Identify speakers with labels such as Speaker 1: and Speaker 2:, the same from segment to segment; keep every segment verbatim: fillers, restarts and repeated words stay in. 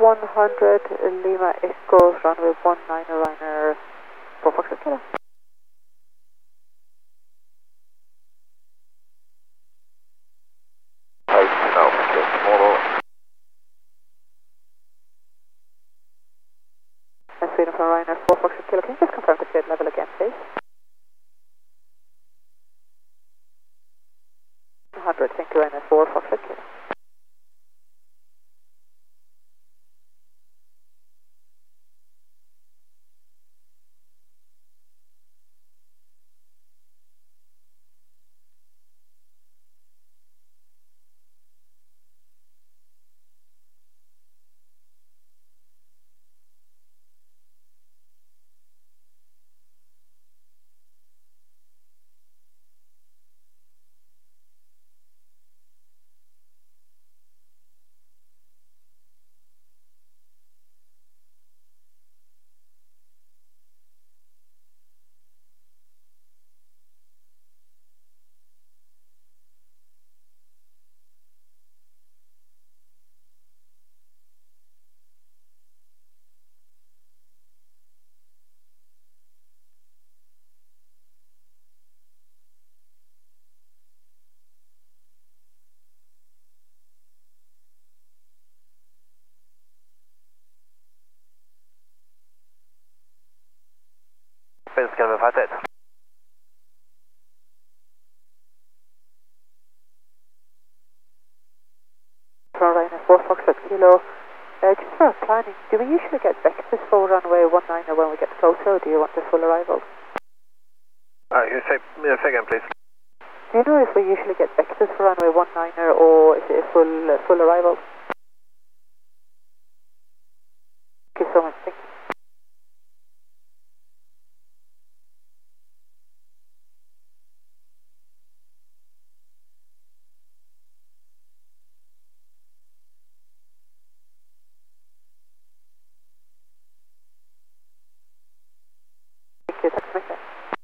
Speaker 1: one hundred Lima Echo, runway one nine, Ryanair four Fox Kilo.
Speaker 2: Height now, just tomorrow.
Speaker 1: And Sweden from Ryanair four Fox Kilo. Can you just confirm the shade level again, please? one hundred, thank you, Ryanair four Fox Kilo.
Speaker 2: Finns Calvin five eight.
Speaker 1: From Ryanair four Fox Kilo. Uh, just for our planning, do we usually get vectors for runway one nine when we get closer, or do you want the full arrival?
Speaker 2: Uh, you say, uh, say again, please.
Speaker 1: Do you know if we usually get vectors for runway one nine or is it a full, uh, full arrival? Thank you so much. Thank you. Thank you. Tack så mycket.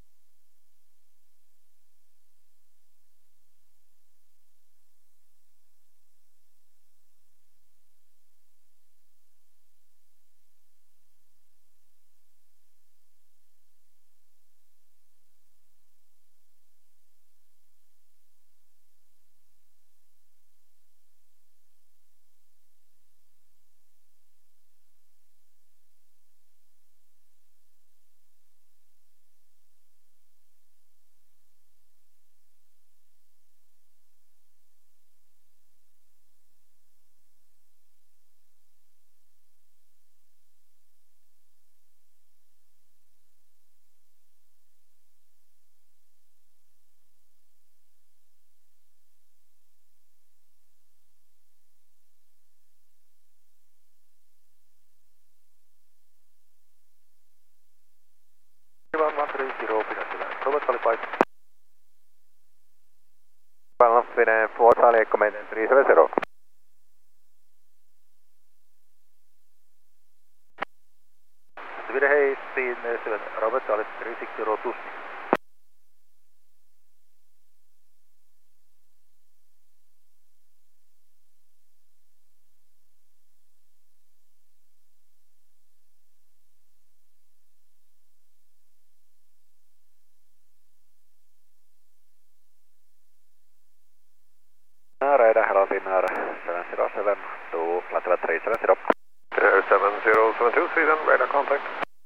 Speaker 2: one three zero, Robert qualified. Well, Sweden four Charlie Command three seven zero. Sweden Hayes, speed seven, Robert Charlie three six zero two. Radar, hello Finnair, seven zero seven to flight level three seven zero. Uh, seven zero seven two, Sweden, radar contact.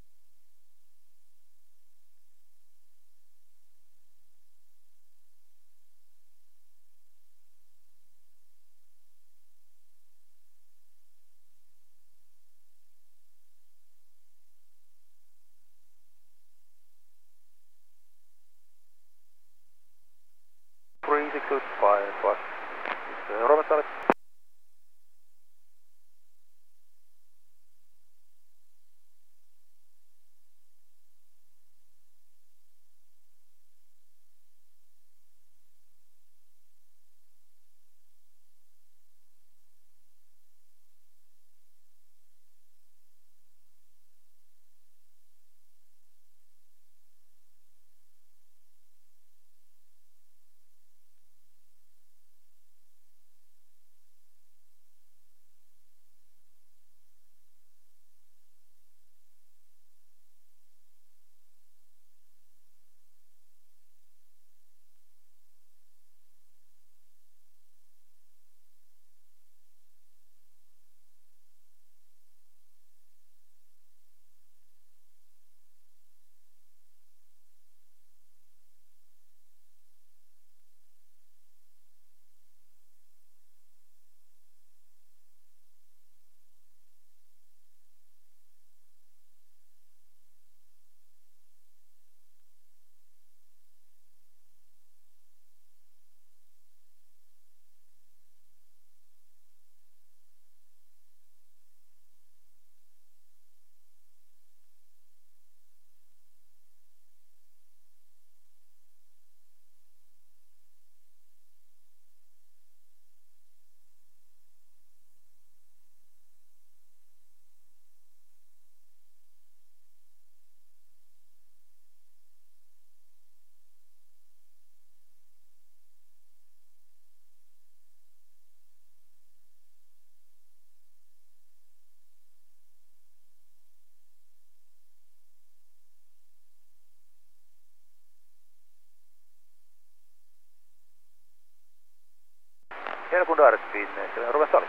Speaker 2: three six two five plus. Uh, Robert Charlie. nel punto airspeed Ruben Solid.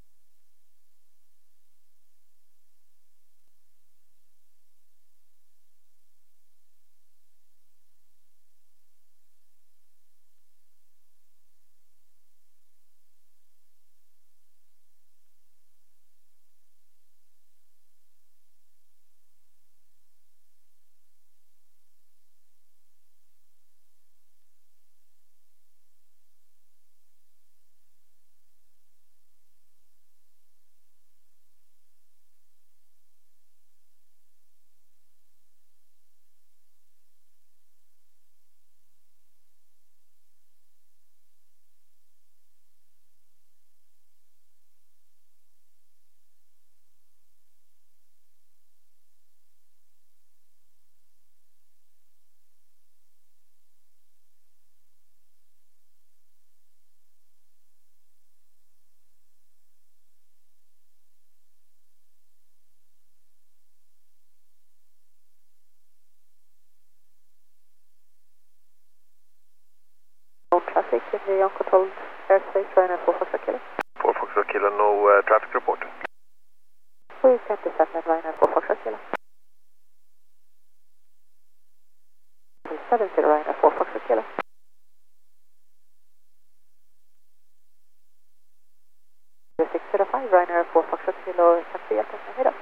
Speaker 1: No traffic in the uncontrolled airspace, Ryanair four Foxtrot Kilo.
Speaker 2: four Foxtrot Kilo, no uh, traffic report.
Speaker 1: Please can descend at Ryanair four Foxtrot Kilo. seven zero Ryanair four Foxtrot Kilo. six zero five Ryanair four Foxtrot Kilo, taxi at Mahida.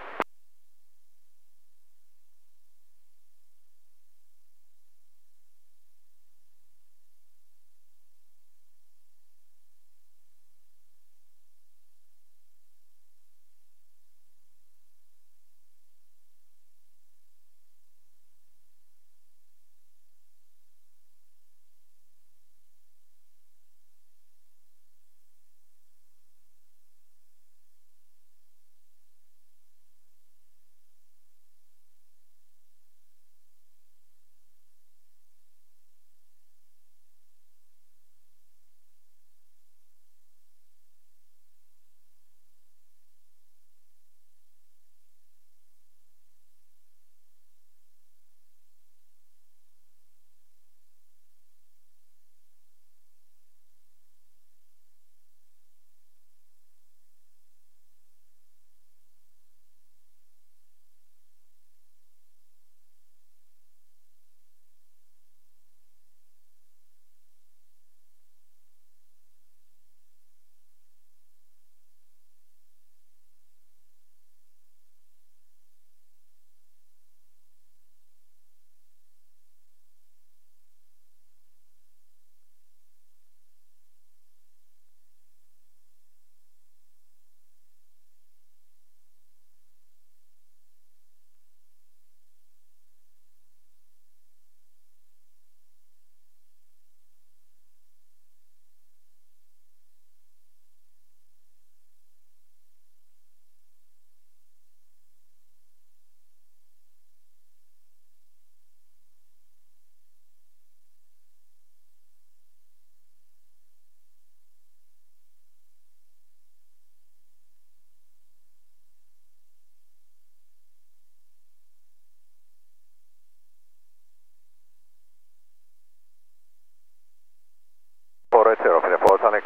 Speaker 2: four eight zero, Philip Tonic.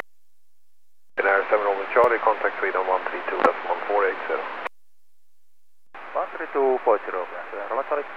Speaker 2: Air seven Roman Charlie, contact Sweden one three two, that's one four eight zero.
Speaker 3: one three two four zero, Roman Charlie.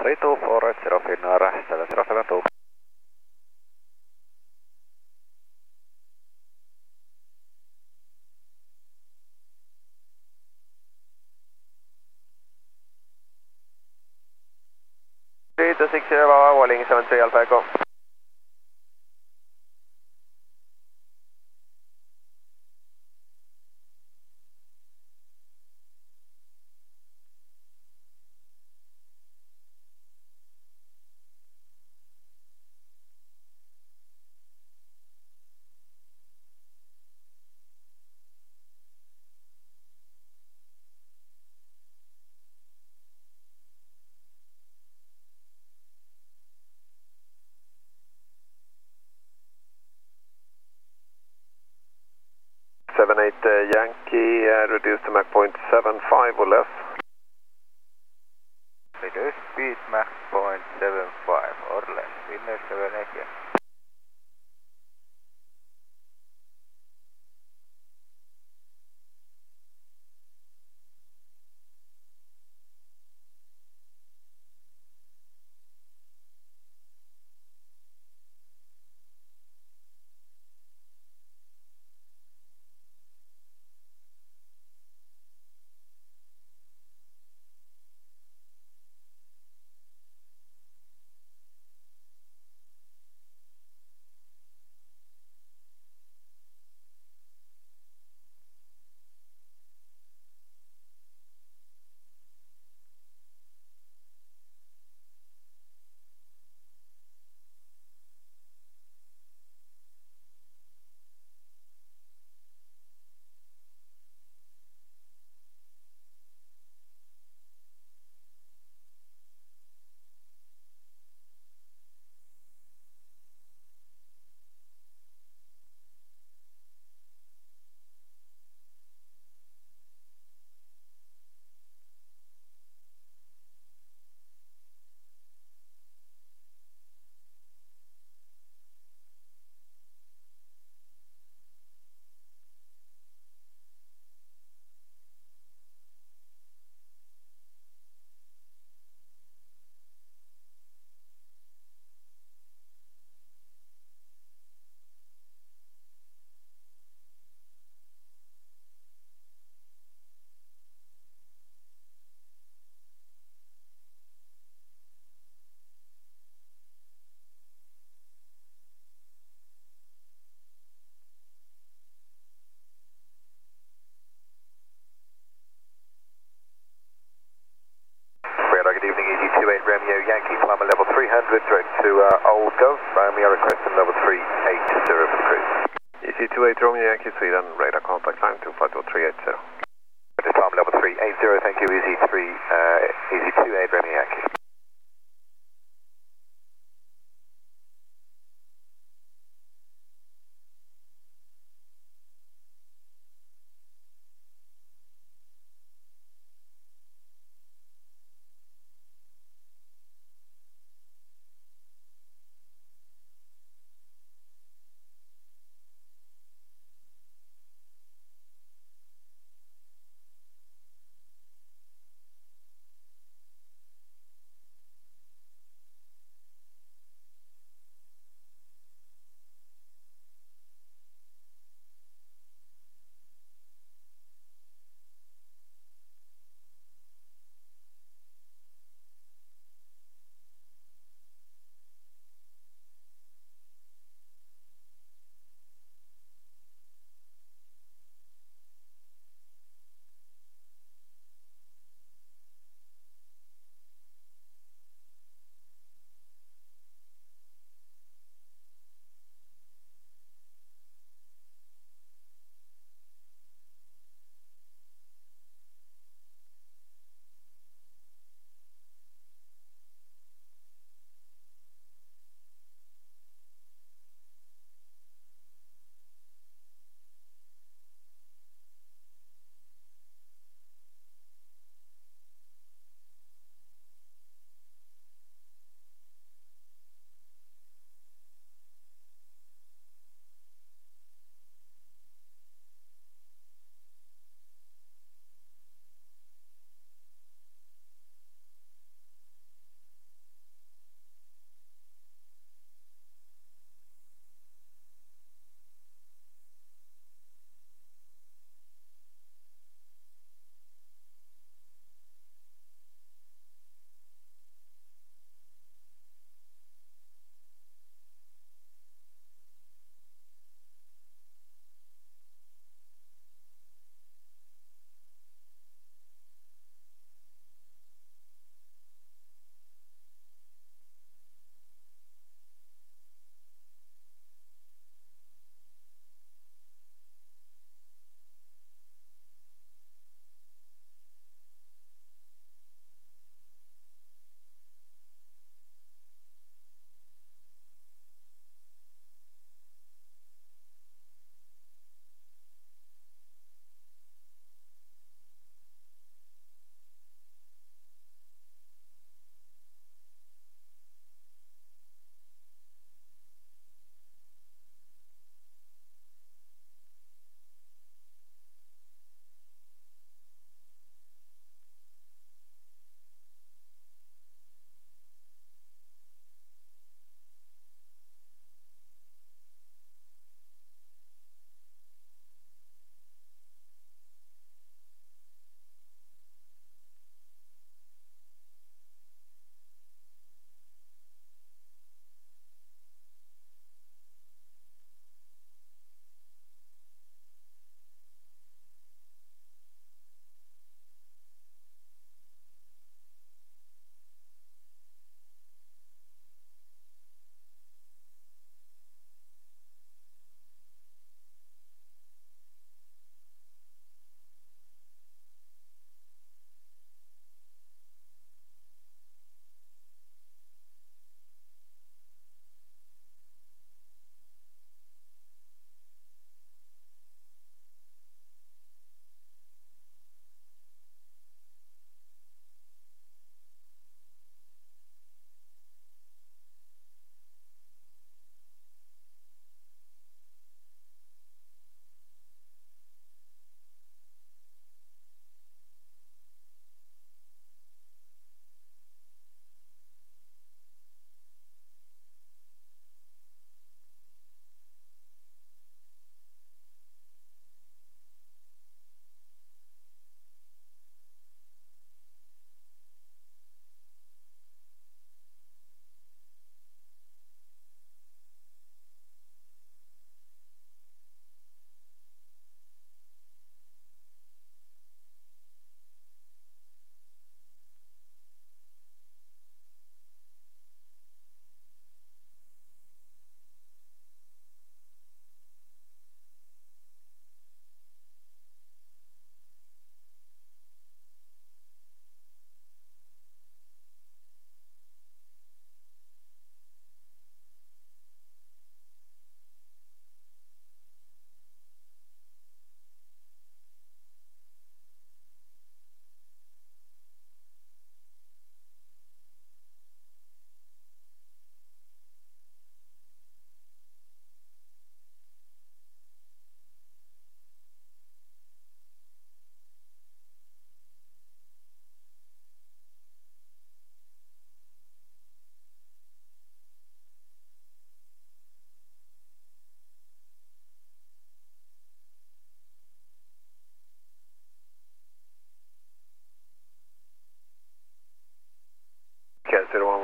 Speaker 2: three two four eight zero Finnair seven zero seven two. three two six zero, Walling seven three Alpha Echo. seven eight uh, Yankee, uh, reduce to Mach point seven five or less.
Speaker 3: Reduce speed Mach point seven five or less. Finnair seven eight Yankee. Radar, good evening, E Z two eight Romeo Yankee, climber level three hundred, direct to uh, Old Gov. Um, we are requesting level three eight zero for the crew.
Speaker 2: E Z two eight Romeo Yankee, Sweden, radar contact line two five two three eight zero.
Speaker 3: At this time, level three eight zero, thank you, E Z three, uh, E Z two eight Romeo Yankee.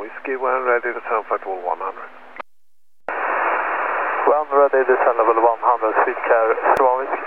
Speaker 2: Whiskey one, ready to turn flight level one hundred.
Speaker 3: One ready to turn level one hundred, sweet care, Swan Whiskey.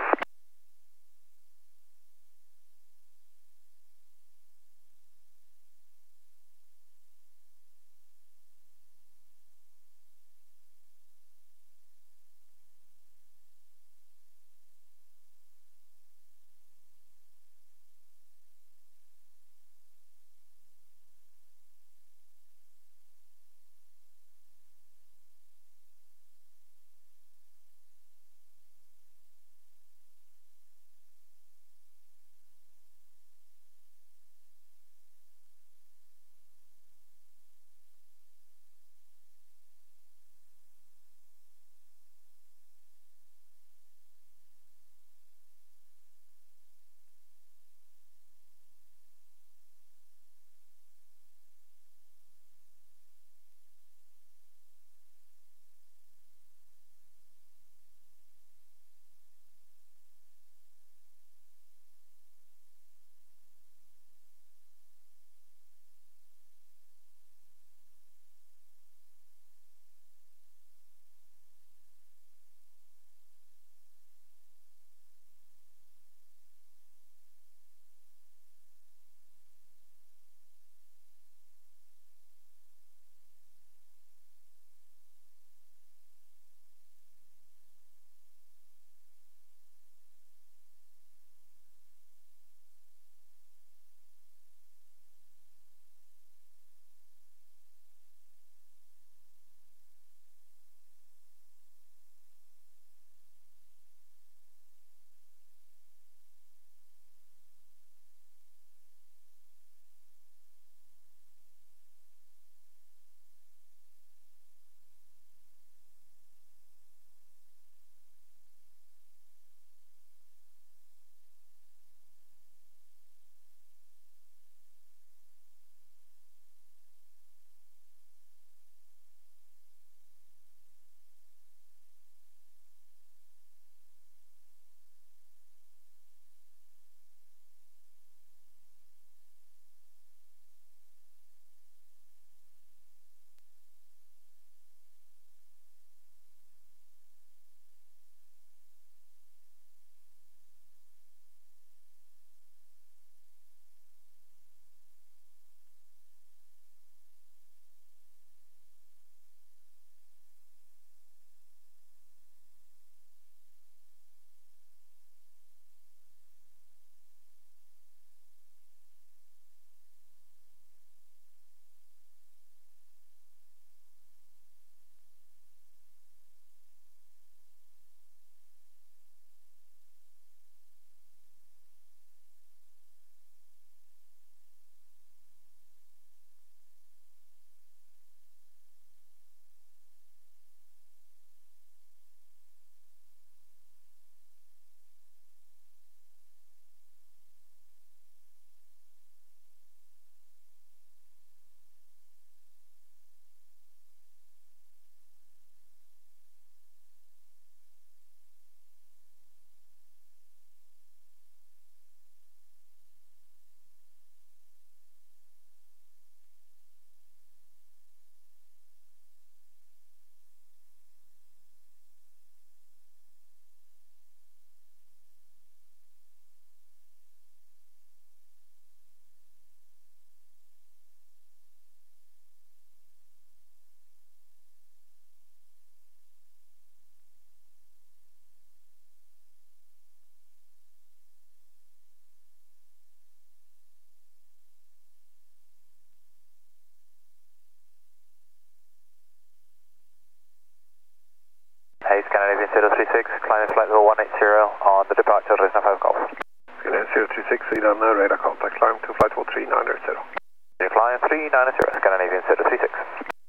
Speaker 3: Hey, Scandinavian zero three six, climb flight level one eighty on the departure, Resna five Golf.
Speaker 2: Scandinavian zero three six, lead on uh, radar contact, climb to flight level three nine zero.
Speaker 3: You're flying three nine zero, Scandinavian zero three six.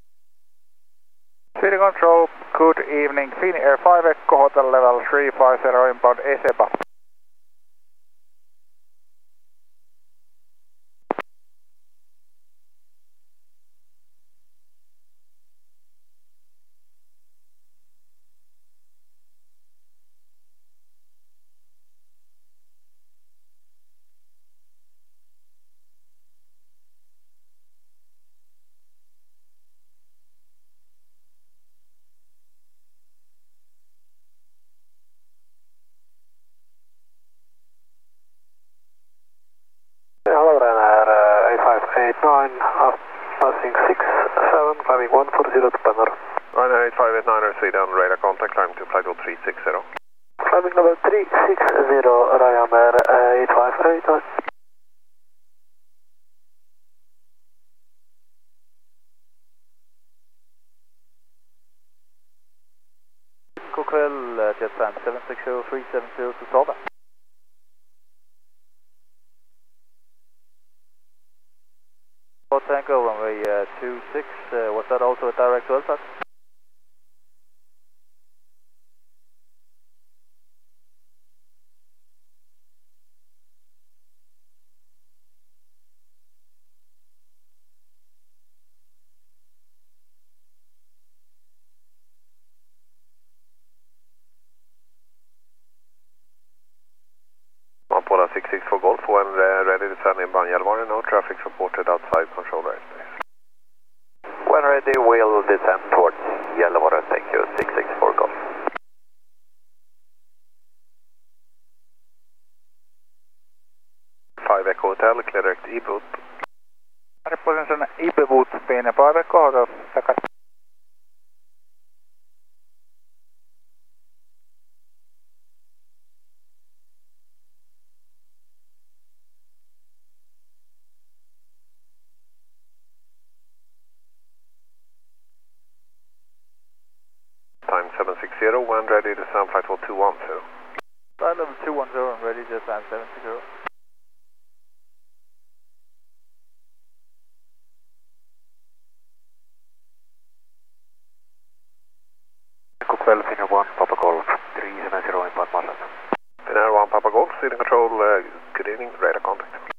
Speaker 4: City Control, good evening. Finnair five Echo Hotel level three five zero inbound ESEPA.
Speaker 3: Boeing six seven, climbing one four zero to Panara.
Speaker 2: Ryanair eight five eight niner, Sweden, radar contact, climb to flight level three six zero.
Speaker 3: Climbing level three six zero, Ryanair eight five eight nine.
Speaker 4: God kväll, Jetsan seven six zero three seven zero to Saba. Tango runway uh, two six, uh, was that also a direct to Ulfat?
Speaker 2: Apollo six six four Golf, when uh, ready to send in Banjalmari, no traffic supported outside control airspace.
Speaker 3: When ready, we'll descend towards Gällivare, thank you, six six four Golf.
Speaker 2: five Echo Hotel, clear direct E-boot.
Speaker 4: Reposition E-boot, Bene five Echo Hotel, takaisin.
Speaker 2: Time seven six zero, when ready to sound flight level two one zero.
Speaker 4: Flight level two one zero, ready to sound seven six zero. God kväll, Finnair one, Papa Golf, three seven zero inbound Marshall.
Speaker 2: Finnair one, Papa Golf, Sweden control, uh, good evening, radar contact.